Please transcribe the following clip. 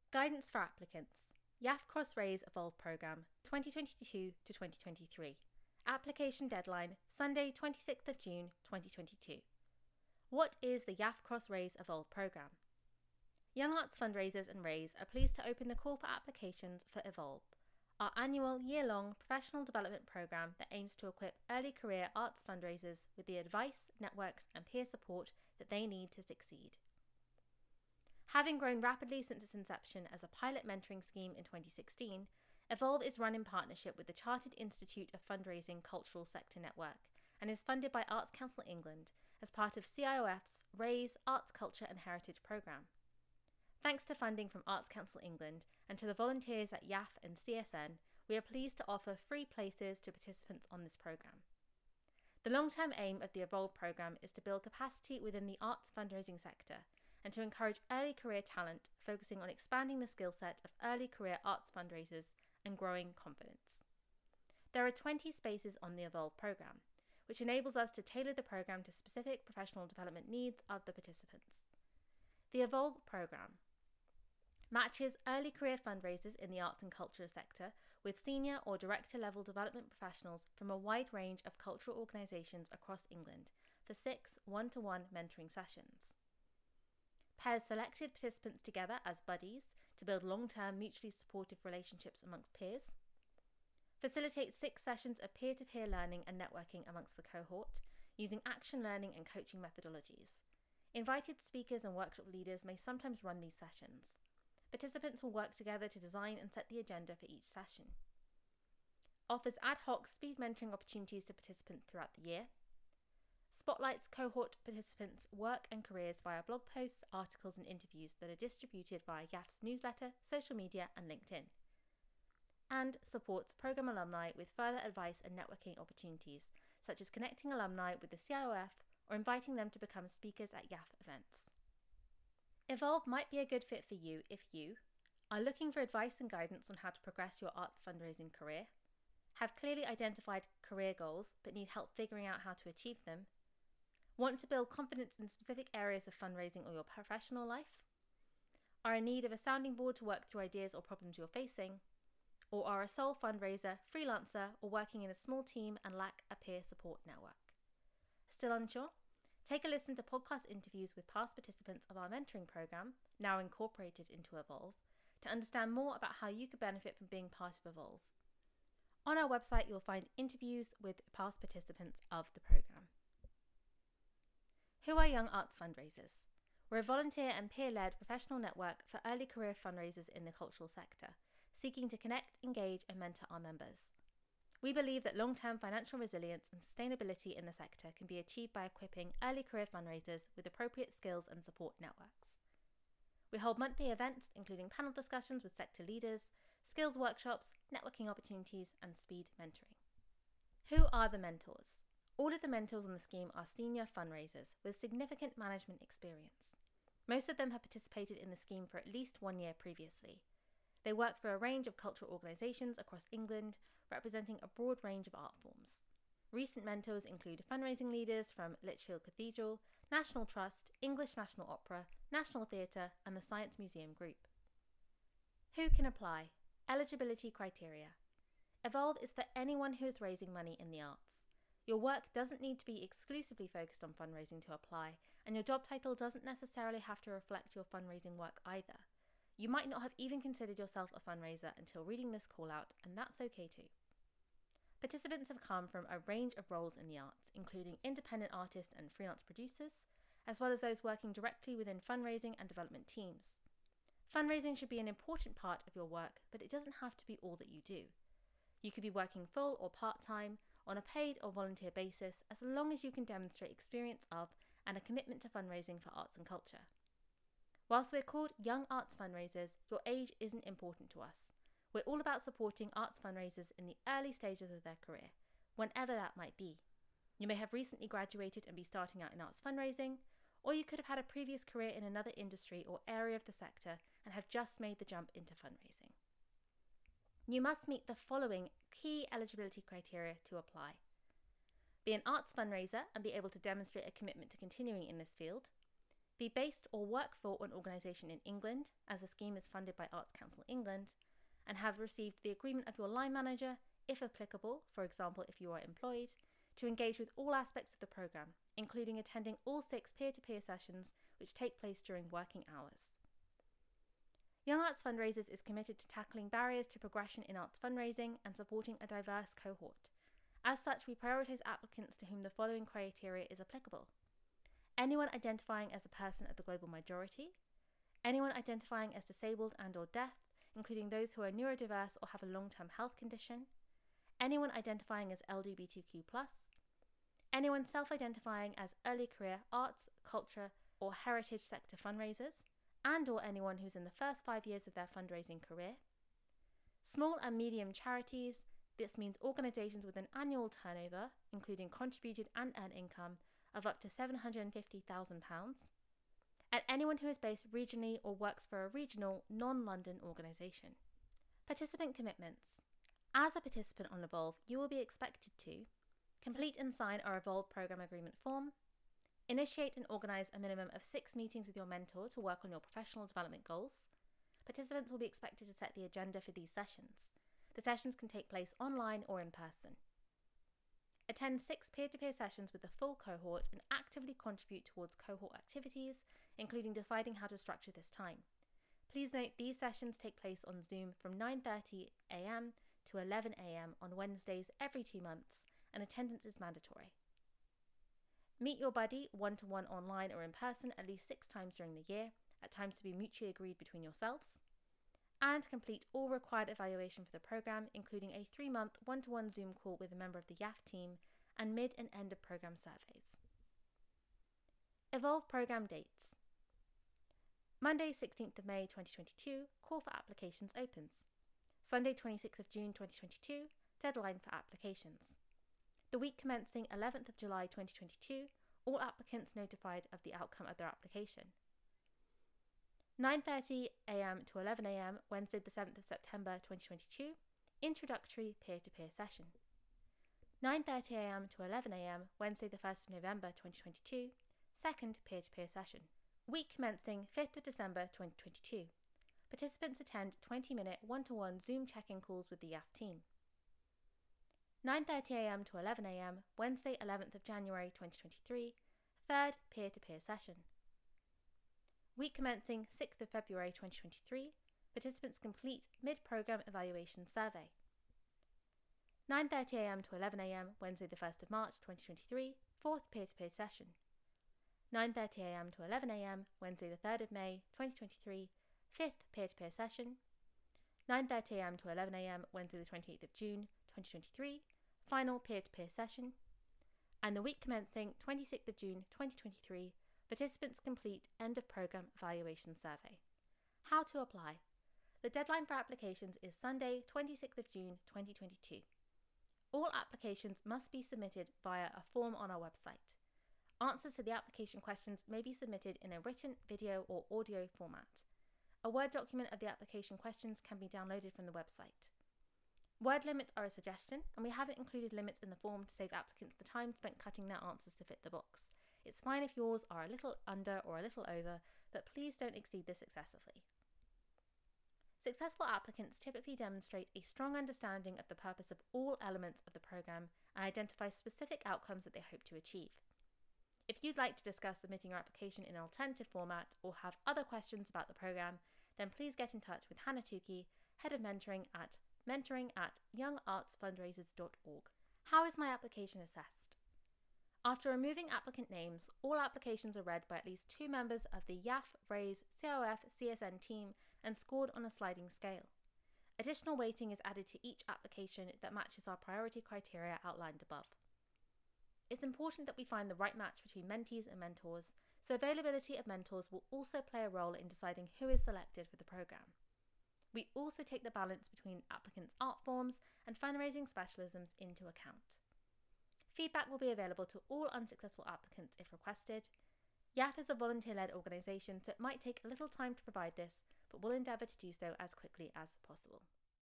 Guidance for applicants. YAF Cross-Rays Evolve Programme 2022 to 2023. Application deadline Sunday 26th of June 2022. What is the YAF Cross-Rays Evolve Programme? Young Arts Fundraisers and Rays are pleased to open the call for applications for Evolve, our annual year-long professional development programme that aims to equip early career arts fundraisers with the advice, networks and peer support that they need to succeed. Having grown rapidly since its inception as a pilot mentoring scheme in 2016, Evolve is run in partnership with the Chartered Institute of Fundraising Cultural Sector Network and is funded by Arts Council England as part of CIOF's Rays Arts, Culture and Heritage programme. Thanks to funding from Arts Council England and to the volunteers at YAF and CSN, we are pleased to offer free places to participants on this programme. The long-term aim of the Evolve programme is to build capacity within the arts fundraising sector and to encourage early career talent, focusing on expanding the skill set of early career arts fundraisers and growing confidence. There are 20 spaces on the Evolve programme, which enables us to tailor the programme to specific professional development needs of the participants. The Evolve programme matches early career fundraisers in the arts and culture sector with senior or director level development professionals from a wide range of cultural organisations across England for 6 one-to-one mentoring sessions. Pairs selected participants together as buddies to build long-term mutually supportive relationships amongst peers. Facilitates 6 sessions of peer-to-peer learning and networking amongst the cohort using action learning and coaching methodologies. Invited speakers and workshop leaders may sometimes run these sessions. Participants will work together to design and set the agenda for each session. Offers ad hoc speed mentoring opportunities to participants throughout the year. Spotlights cohort participants' work and careers via blog posts, articles and interviews that are distributed via YAF's newsletter, social media and LinkedIn. And supports programme alumni with further advice and networking opportunities, such as connecting alumni with the CIOF or inviting them to become speakers at YAF events. Evolve might be a good fit for you if you are looking for advice and guidance on how to progress your arts fundraising career, have clearly identified career goals but need help figuring out how to achieve them, want to build confidence in specific areas of fundraising or your professional life, are in need of a sounding board to work through ideas or problems you're facing, or are a sole fundraiser, freelancer, or working in a small team and lack a peer support network. Still unsure? Take a listen to podcast interviews with past participants of our mentoring programme, now incorporated into Evolve, to understand more about how you could benefit from being part of Evolve. On our website, you'll find interviews with past participants of the programme. Who are Young Arts Fundraisers? We're a volunteer and peer-led professional network for early career fundraisers in the cultural sector, seeking to connect, engage and mentor our members. We believe that long-term financial resilience and sustainability in the sector can be achieved by equipping early career fundraisers with appropriate skills and support networks. We hold monthly events including panel discussions with sector leaders, skills workshops, networking opportunities and speed mentoring. Who are the mentors? All of the mentors on the scheme are senior fundraisers with significant management experience. Most of them have participated in the scheme for at least 1 year previously. They work for a range of cultural organisations across England, representing a broad range of art forms. Recent mentors include fundraising leaders from Lichfield Cathedral, National Trust, English National Opera, National Theatre and the Science Museum Group. Who can apply? Eligibility criteria. Evolve is for anyone who is raising money in the arts. Your work doesn't need to be exclusively focused on fundraising to apply, and your job title doesn't necessarily have to reflect your fundraising work either. You might not have even considered yourself a fundraiser until reading this call out, and that's okay too. Participants have come from a range of roles in the arts, including independent artists and freelance producers, as well as those working directly within fundraising and development teams. Fundraising should be an important part of your work, but it doesn't have to be all that you do. You could be working full or part-time, on a paid or volunteer basis, as long as you can demonstrate experience of and a commitment to fundraising for arts and culture. Whilst we're called Young Arts Fundraisers, your age isn't important to us. We're all about supporting arts fundraisers in the early stages of their career, whenever that might be. You may have recently graduated and be starting out in arts fundraising, or you could have had a previous career in another industry or area of the sector and have just made the jump into fundraising. You must meet the following key eligibility criteria to apply. Be an arts fundraiser and be able to demonstrate a commitment to continuing in this field. be based or work for an organisation in England, as the scheme is funded by Arts Council England, and have received the agreement of your line manager, if applicable, for example if you are employed, to engage with all aspects of the programme, including attending all 6 peer-to-peer sessions which take place during working hours. Young Arts Fundraisers is committed to tackling barriers to progression in arts fundraising and supporting a diverse cohort. As such, we prioritise applicants to whom the following criteria is applicable: anyone identifying as a person of the global majority, anyone identifying as disabled and/or deaf, including those who are neurodiverse or have a long-term health condition, anyone identifying as LGBTQ+, anyone self-identifying as early career arts, culture, or heritage sector fundraisers, and/or anyone who's in the first 5 years of their fundraising career, small and medium charities. This means organisations with an annual turnover, including contributed and earned income, of up to £750,000, and anyone who is based regionally or works for a regional, non-London organisation. Participant commitments. As a participant on Evolve, you will be expected to complete and sign our Evolve Programme Agreement form, initiate and organise a minimum of 6 meetings with your mentor to work on your professional development goals. Participants will be expected to set the agenda for these sessions. The sessions can take place online or in person. Attend 6 peer-to-peer sessions with the full cohort and actively contribute towards cohort activities, including deciding how to structure this time. Please note these sessions take place on Zoom from 9:30 a.m. to 11 a.m. on Wednesdays every 2 months, and attendance is mandatory. Meet your buddy one-to-one online or in person at least 6 times during the year, at times to be mutually agreed between yourselves. And complete all required evaluation for the programme, including a 3-month one-to-one Zoom call with a member of the YAF team and mid and end of programme surveys. Evolve programme dates. Monday 16th of May 2022, call for applications opens. Sunday 26th of June 2022, deadline for applications. The week commencing 11th of July 2022, all applicants notified of the outcome of their application. 9:30 a.m. to 11 a.m. Wednesday the 7th of September 2022, introductory peer-to-peer session. 9:30 a.m. to 11 a.m. Wednesday the 1st of November 2022, second peer-to-peer session. Week commencing 5th of December 2022. Participants attend 20-minute one-to-one Zoom check-in calls with the YAF team. 9:30 a.m. to 11 a.m. Wednesday 11th of January 2023, third peer-to-peer session. Week commencing 6th of February 2023, participants complete mid-programme evaluation survey. 9:30 a.m. to 11 a.m. Wednesday the 1st of March 2023, fourth peer-to-peer session. 9:30 a.m. to 11 a.m. Wednesday the 3rd of May 2023, fifth peer-to-peer session. 9:30 a.m. to 11 a.m. Wednesday the 28th of June 2023, final peer-to-peer session. And the week commencing 26th of June 2023, participants complete end of programme evaluation survey. How to apply. The deadline for applications is Sunday, 26th of June 2022. All applications must be submitted via a form on our website. Answers to the application questions may be submitted in a written, video or audio format. A Word document of the application questions can be downloaded from the website. Word limits are a suggestion, and we haven't included limits in the form to save applicants the time spent cutting their answers to fit the box. It's fine if yours are a little under or a little over, but please don't exceed this excessively. Successful applicants typically demonstrate a strong understanding of the purpose of all elements of the programme and identify specific outcomes that they hope to achieve. If you'd like to discuss submitting your application in an alternative format or have other questions about the programme, then please get in touch with Hannah Tukey, Head of Mentoring at mentoring@youngartsfundraisers.org. How is my application assessed? After removing applicant names, all applications are read by at least 2 members of the YAF, RAISE, COF, CSN team and scored on a sliding scale. Additional weighting is added to each application that matches our priority criteria outlined above. It's important that we find the right match between mentees and mentors, so availability of mentors will also play a role in deciding who is selected for the programme. We also take the balance between applicants' art forms and fundraising specialisms into account. Feedback will be available to all unsuccessful applicants if requested. YAF is a volunteer-led organisation, so it might take a little time to provide this, but we'll endeavour to do so as quickly as possible.